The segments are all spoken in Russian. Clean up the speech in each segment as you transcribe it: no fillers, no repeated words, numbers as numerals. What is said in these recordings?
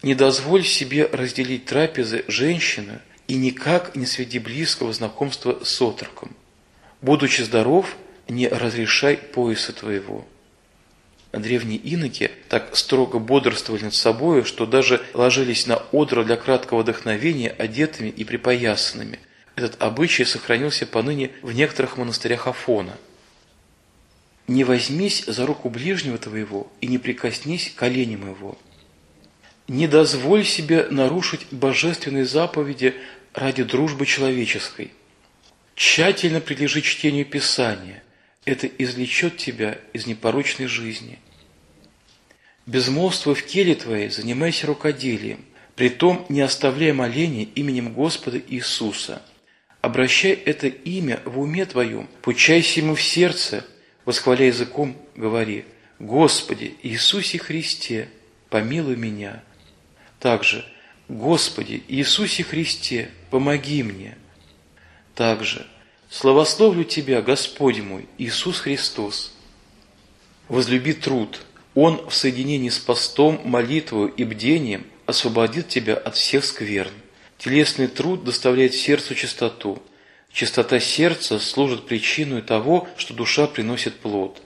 Не дозволь себе разделить трапезы женщины и никак не сведи близкого знакомства с отроком. Будучи здоров, не разрешай пояса твоего. Древние иноки так строго бодрствовали над собою, что даже ложились на одра для краткого вдохновения одетыми и припоясанными. Этот обычай сохранился поныне в некоторых монастырях Афона. Не возьмись за руку ближнего твоего и не прикоснись к коленям его. Не дозволь себе нарушить божественные заповеди ради дружбы человеческой. Тщательно прилежи чтению Писания. Это извлечет тебя из непорочной жизни. Безмолвствуй в келе твоей, занимайся рукоделием, притом не оставляя моления именем Господа Иисуса. Обращай это имя в уме твоем, пучайся ему в сердце, восхваляя языком, говори: Господи Иисусе Христе, помилуй меня. Также: Господи Иисусе Христе, помоги мне. Также: славословлю Тебя, Господь мой, Иисус Христос. Возлюби труд. Он в соединении с постом, молитвою и бдением освободит тебя от всех скверн. Телесный труд доставляет сердцу чистоту. Чистота сердца служит причиной того, что душа приносит плод.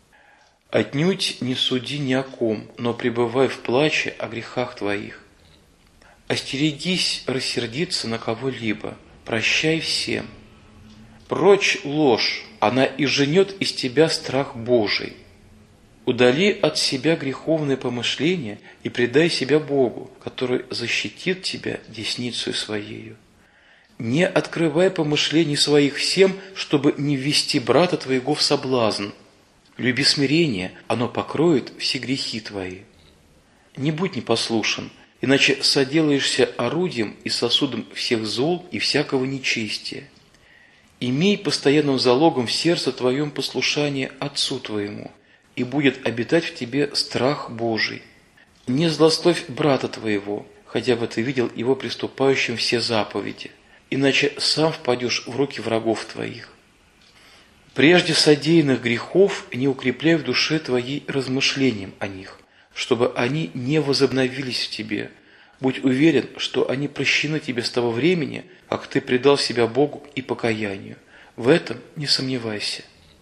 Отнюдь не суди ни о ком, но пребывай в плаче о грехах твоих. Остерегись рассердиться на кого-либо, прощай всем. Прочь ложь, она изженет из тебя страх Божий. Удали от себя греховные помышления и предай себя Богу, который защитит тебя десницей своею. Не открывай помышлений своих всем, чтобы не ввести брата твоего в соблазн. Люби смирение, оно покроет все грехи твои. Не будь непослушен, иначе соделаешься орудием и сосудом всех зол и всякого нечестия. Имей постоянным залогом в сердце твоем послушание Отцу твоему, и будет обитать в тебе страх Божий. Не злословь брата твоего, хотя бы ты видел его приступающим все заповеди, иначе сам впадешь в руки врагов твоих. Прежде содеянных грехов не укрепляй в душе твоей размышлением о них, чтобы они не возобновились в тебе. Будь уверен, что они прощены тебе с того времени, как ты предал себя Богу и покаянию. В этом не сомневайся.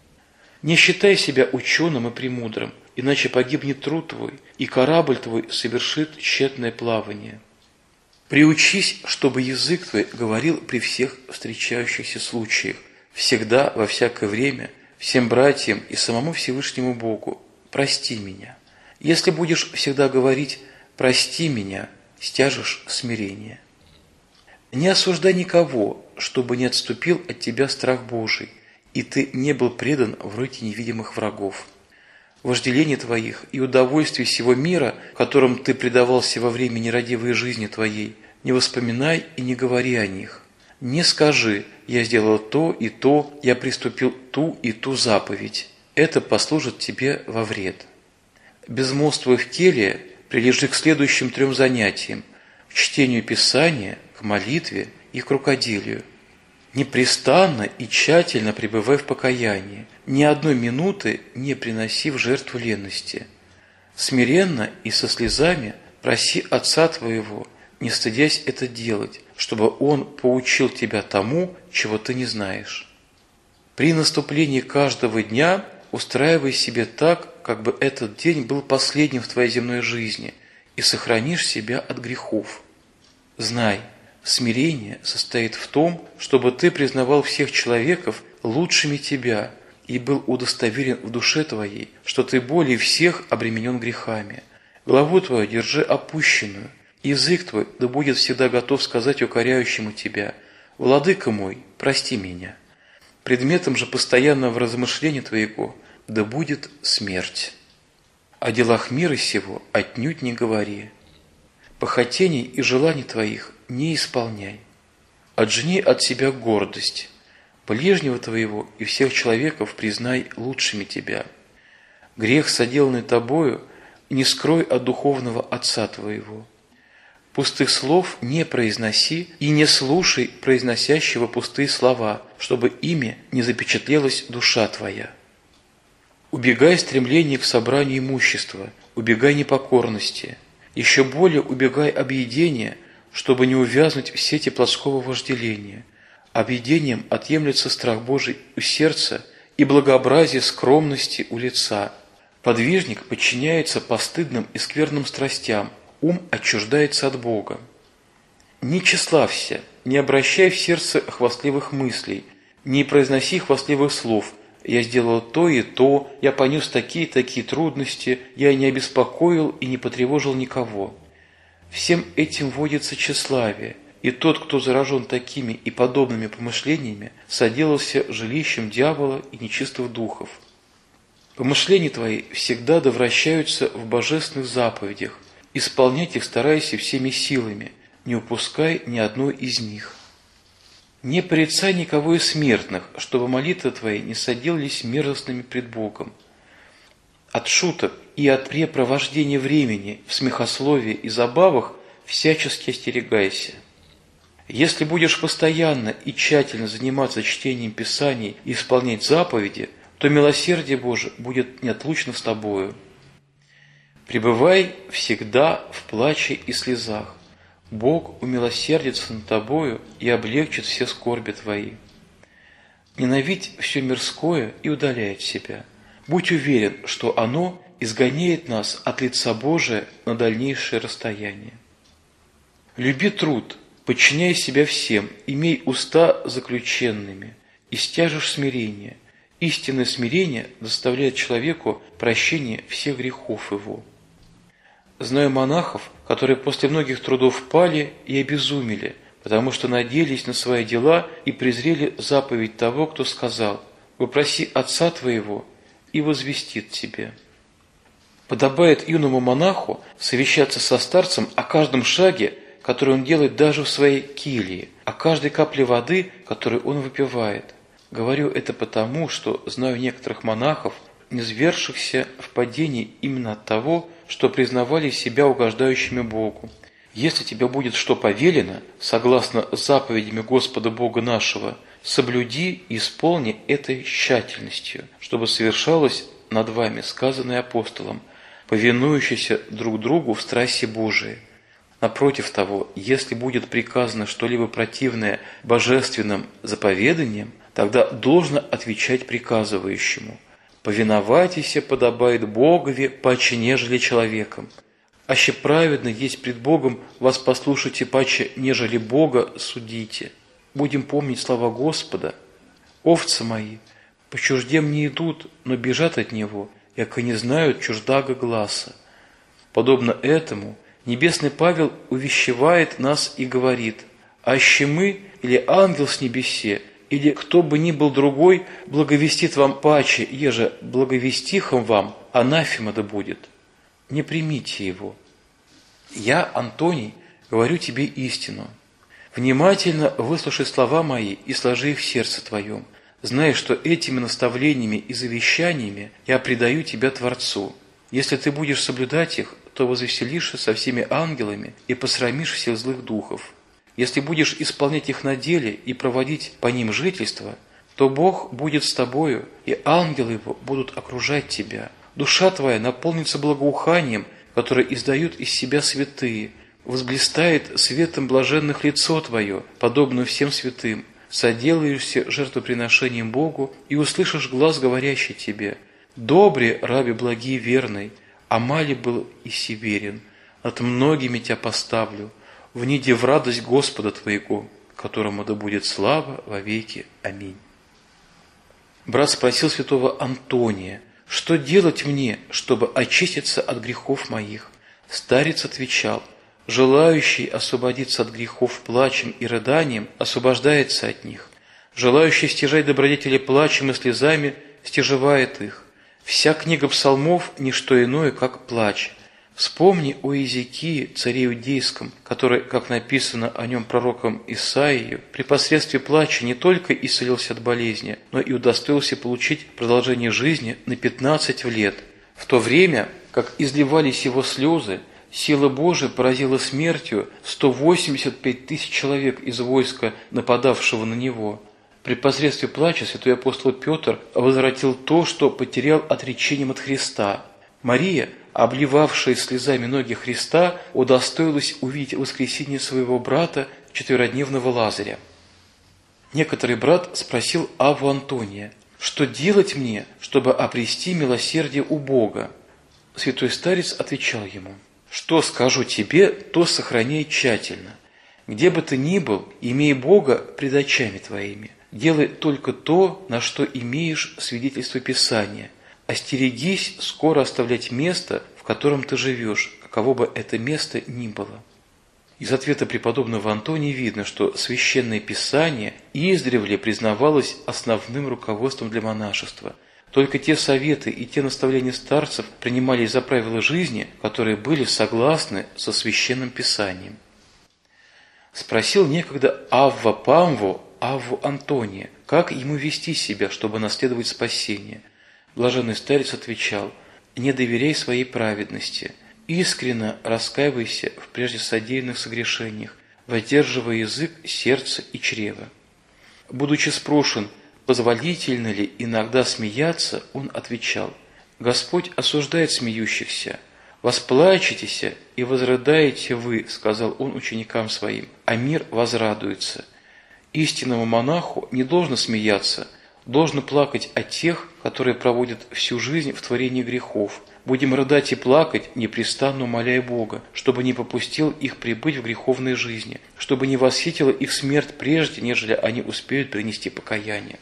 Не считай себя ученым и премудрым, иначе погибнет труд твой, и корабль твой совершит тщетное плавание. Приучись, чтобы язык твой говорил при всех встречающихся случаях, всегда, во всякое время, всем братьям и самому Всевышнему Богу: прости меня. Если будешь всегда говорить «прости меня», стяжешь смирение. Не осуждай никого, чтобы не отступил от тебя страх Божий, и ты не был предан в руки невидимых врагов. Вожделение твоих и удовольствие всего мира, которым ты предавался во время нерадивой жизни твоей, не воспоминай и не говори о них. Не скажи: «Я сделал то и то, я приступил ту и ту заповедь». Это послужит тебе во вред. Безмолвствуя в келе, прилежи к следующим 3 занятиям: к чтению Писания, к молитве и к рукоделию. Непрестанно и тщательно пребывай в покаянии, ни одной минуты не приноси в жертву ленности. Смиренно и со слезами проси Отца твоего, не стыдясь это делать, чтобы Он поучил тебя тому, чего ты не знаешь. При наступлении каждого дня устраивай себе так, как бы этот день был последним в твоей земной жизни, и сохранишь себя от грехов. Знай, смирение состоит в том, чтобы ты признавал всех человеков лучшими тебя и был удостоверен в душе твоей, что ты более всех обременен грехами. Главу твою держи опущенную, язык твой да будет всегда готов сказать укоряющему тебя: «Владыка мой, прости меня». Предметом же постоянного размышления твоего да будет смерть. О делах мира сего отнюдь не говори. Похотений и желаний твоих не исполняй. Отжени от себя гордость. Ближнего твоего и всех человеков признай лучшими тебя. Грех, соделанный тобою, не скрой от духовного Отца твоего. Пустых слов не произноси и не слушай произносящего пустые слова, чтобы ими не запечатлелась душа твоя. Убегай стремлений к собранию имущества, убегай непокорности. Еще более убегай объедения, чтобы не увязнуть в сети плотского вожделения. Объедением отъемлется страх Божий у сердца и благообразие скромности у лица. Подвижник подчиняется постыдным и скверным страстям, ум отчуждается от Бога. Не тщеславься, не обращай в сердце хвастливых мыслей, не произноси хвастливых слов. Я сделал то и то, я понес такие трудности, я не обеспокоил и не потревожил никого. Всем этим водится тщеславие, и тот, кто заражен такими и подобными помышлениями, соделался жилищем дьявола и нечистых духов. Помышления твои всегда довращаются в божественных заповедях, исполнять их старайся всеми силами, не упускай ни одной из них. Не порицай никого из смертных, чтобы молитвы твои не соделались мерзостными пред Богом. От шуток и от препровождения времени в смехословии и забавах всячески остерегайся. Если будешь постоянно и тщательно заниматься чтением Писаний и исполнять заповеди, то милосердие Божие будет неотлучно с тобою. Пребывай всегда в плаче и слезах. Бог умилосердится над тобою и облегчит все скорби твои. Ненавидь все мирское и удаляй от себя. Будь уверен, что оно изгоняет нас от лица Божия на дальнейшее расстояние. Люби труд, подчиняй себя всем, имей уста заключенными, и стяжешь смирение. Истинное смирение доставляет человеку прощение всех грехов его. Знаю монахов, которые после многих трудов пали и обезумели, потому что надеялись на свои дела и презрели заповедь того, кто сказал: «Вопроси Отца твоего, и возвестит тебе». Подобает юному монаху совещаться со старцем о каждом шаге, который он делает даже в своей келье, о каждой капле воды, которую он выпивает. Говорю это потому, что знаю некоторых монахов, низвергшихся в падении именно от того, что признавали себя угождающими Богу. Если тебе будет что повелено, согласно заповедями Господа Бога нашего, соблюди и исполни это тщательностью, чтобы совершалось над вами сказанное апостолом, повинующийся друг другу в страсти Божией. Напротив того, если будет приказано что-либо противное божественным заповеданиям, тогда должно отвечать приказывающему: «Повиновайтесь подобает Богове паче, нежели человеком. Аще праведно есть пред Богом, вас послушайте паче, нежели Бога судите». Будем помнить слова Господа: «Овцы мои по чужде мне идут, но бежат от Него, яко не знают чуждага гласа». Подобно этому Небесный Павел увещевает нас и говорит: «Аще мы или ангел с небесе, или кто бы ни был другой, благовестит вам паче, еже благовестихом вам, анафема да будет. Не примите его. Я, Антоний, говорю тебе истину. Внимательно выслушай слова мои и сложи их в сердце твоем, зная, что этими наставлениями и завещаниями я предаю тебя Творцу. Если ты будешь соблюдать их, то возвеселишься со всеми ангелами и посрамишь всех злых духов. Если будешь исполнять их на деле и проводить по ним жительство, то Бог будет с тобою, и ангелы его будут окружать тебя. Душа твоя наполнится благоуханием, которое издают из себя святые, возблистает светом блаженных лицо твое, подобно всем святым, соделаешься жертвоприношением Богу и услышишь глас, говорящий тебе: «Добре, раби благий верный, а мали был и северен, над многими тебя поставлю, вниди в радость Господа твоего, которому да будет слава во веки. Аминь». Брат спросил святого Антония: «Что делать мне, чтобы очиститься от грехов моих?» Старец отвечал: «Желающий освободиться от грехов плачем и рыданием освобождается от них. Желающий стяжать добродетели плачем и слезами стяжевает их. Вся книга псалмов – не что иное, как плач. Вспомни о Иезекии, царе иудейском, который, как написано о нем пророком Исаию, при посредстве плача не только исцелился от болезни, но и удостоился получить продолжение жизни на 15 лет. В то время, как изливались его слезы, сила Божия поразила смертью 185 тысяч человек из войска, нападавшего на него. При посредстве плача святой апостол Петр возвратил то, что потерял отречением от Христа. Мария обливавшая слезами ноги Христа, удостоилась увидеть воскресение своего брата, четверодневного Лазаря. Некоторый брат спросил Авву Антония: «Что делать мне, чтобы обрести милосердие у Бога?» Святой старец отвечал ему: «Что скажу тебе, то сохраняй тщательно. Где бы ты ни был, имей Бога пред очами твоими. Делай только то, на что имеешь свидетельство Писания. Остерегись скоро оставлять место, в котором ты живешь, каково бы это место ни было». Из ответа преподобного Антония видно, что Священное Писание издревле признавалось основным руководством для монашества. Только те советы и те наставления старцев принимались за правила жизни, которые были согласны со Священным Писанием. Спросил некогда Авва Памву Авву Антония, как ему вести себя, чтобы наследовать спасение. Блаженный старец отвечал: «Не доверяй своей праведности. Искренно раскаивайся в прежде содеянных согрешениях, воздерживая язык, сердце и чрево». Будучи спрошен, позволительно ли иногда смеяться, он отвечал: «Господь осуждает смеющихся. Восплачетесь и возрыдаете вы, — сказал он ученикам своим, — а мир возрадуется». Истинному монаху не должно смеяться, должно плакать о тех, которые проводят всю жизнь в творении грехов. Будем рыдать и плакать, непрестанно умоляя Бога, чтобы не попустил их прибыть в греховной жизни, чтобы не восхитила их смерть прежде, нежели они успеют принести покаяние.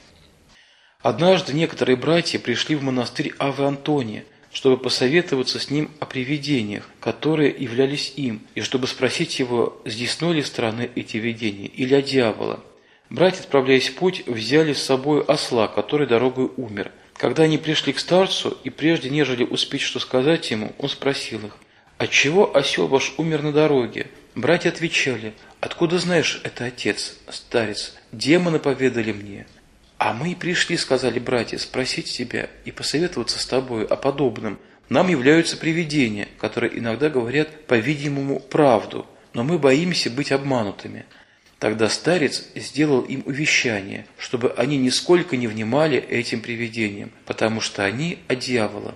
Однажды некоторые братья пришли в монастырь Аввы Антония, чтобы посоветоваться с ним о привидениях, которые являлись им, и чтобы спросить его, с десной ли стороны эти видения или от дьявола. Братья, отправляясь в путь, взяли с собой осла, который дорогой умер. Когда они пришли к старцу, и прежде нежели успеть что сказать ему, он спросил их: «Отчего осел ваш умер на дороге?» Братья отвечали: «Откуда знаешь это, отец, старец? Демоны поведали мне». «А мы и пришли, — сказали братья, — спросить тебя и посоветоваться с тобой о подобном. Нам являются привидения, которые иногда говорят, по-видимому, правду, но мы боимся быть обманутыми». Тогда старец сделал им увещание, чтобы они нисколько не внимали этим привидениям, потому что они от дьявола.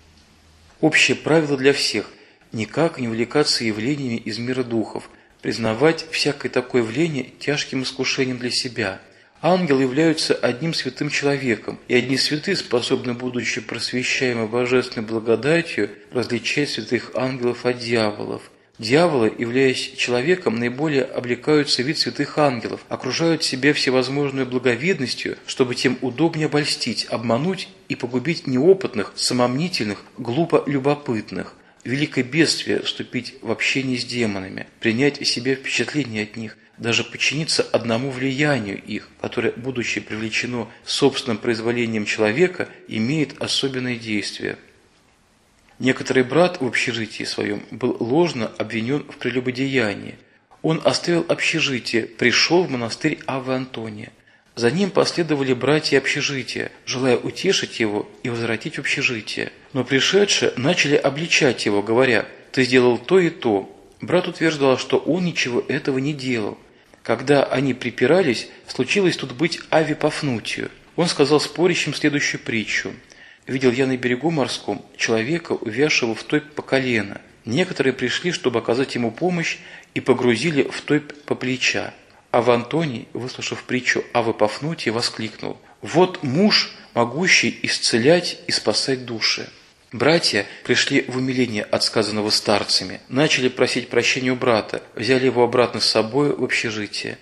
Общее правило для всех – никак не увлекаться явлениями из мира духов, признавать всякое такое явление тяжким искушением для себя. Ангелы являются одним святым человеком, и одни святые способны, будучи просвещаемы божественной благодатью, различать святых ангелов от дьяволов. Дьяволы, являясь человеком, наиболее облекаются в вид святых ангелов, окружают себя всевозможной благовидностью, чтобы тем удобнее обольстить, обмануть и погубить неопытных, самомнительных, глупо любопытных. Великое бедствие – вступить в общение с демонами, принять в себе впечатление от них, даже подчиниться одному влиянию их, которое, будучи привлечено собственным произволением человека, имеет особенное действие. Некоторый брат в общежитии своем был ложно обвинен в прелюбодеянии. Он оставил общежитие, пришел в монастырь Аввы Антония. За ним последовали братья общежития, желая утешить его и возвратить в общежитие. Но пришедшие начали обличать его, говоря: «Ты сделал то и то». Брат утверждал, что он ничего этого не делал. Когда они припирались, случилось тут быть Аве Пафнутию. Он сказал спорящим следующую притчу: «Видел я на берегу морском человека, увязшего в топь по колено. Некоторые пришли, чтобы оказать ему помощь, и погрузили в топь по плеча. Авва Антоний, выслушав притчу Авы Пафнутия, воскликнул: «Вот муж, могущий исцелять и спасать души». Братья пришли в умиление от сказанного старцами, начали просить прощения у брата, взяли его обратно с собой в общежитие.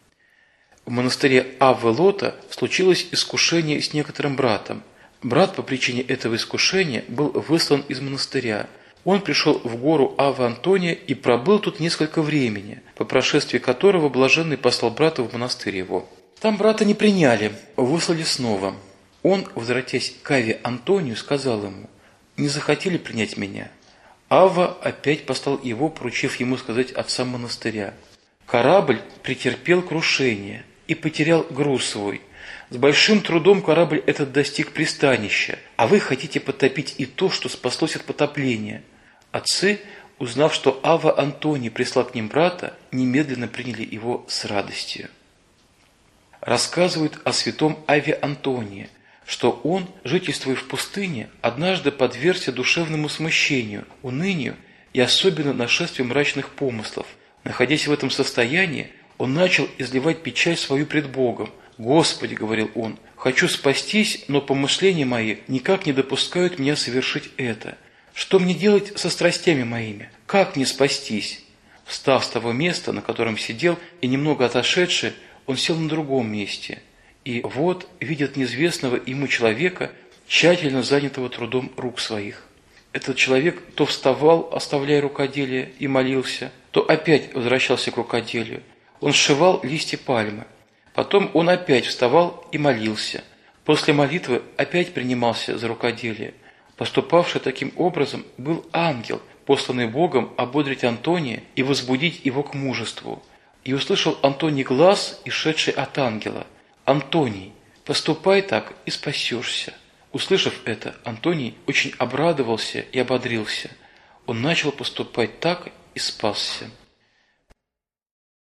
В монастыре Аввы Лота случилось искушение с некоторым братом. Брат по причине этого искушения был выслан из монастыря. Он пришел в гору Аввы Антония и пробыл тут несколько времени, по прошествии которого блаженный послал брата в монастырь его. Там брата не приняли, выслали снова. Он, возвратясь к Авве Антонию, сказал ему: «Не захотели принять меня?» Авва опять послал его, поручив ему сказать отцам монастыря: «Корабль претерпел крушение и потерял груз свой. С большим трудом корабль этот достиг пристанища, а вы хотите потопить и то, что спаслось от потопления». Отцы, узнав, что Авва Антоний прислал к ним брата, немедленно приняли его с радостью. Рассказывают о святом Авве Антонии. что он, жительствуя в пустыне, однажды подвергся душевному смущению, унынию и особенно нашествию мрачных помыслов. Находясь в этом состоянии, он начал изливать печаль свою пред Богом. «Господи, — говорил он, — хочу спастись, но помышления мои никак не допускают меня совершить это. Что мне делать со страстями моими? Как мне спастись?» Встав с того места, на котором сидел, и немного отошедший, он сел на другом месте. И вот видит неизвестного ему человека, тщательно занятого трудом рук своих. Этот человек то вставал, оставляя рукоделие, и молился, то опять возвращался к рукоделию. Он сшивал листья пальмы. Потом он опять вставал и молился. После молитвы опять принимался за рукоделие. Поступавший таким образом был ангел, посланный Богом ободрить Антония и возбудить его к мужеству. И услышал Антоний глас, исшедший от ангела: «Антоний, поступай так и спасешься». Услышав это, Антоний очень обрадовался и ободрился. Он начал поступать так и спасся.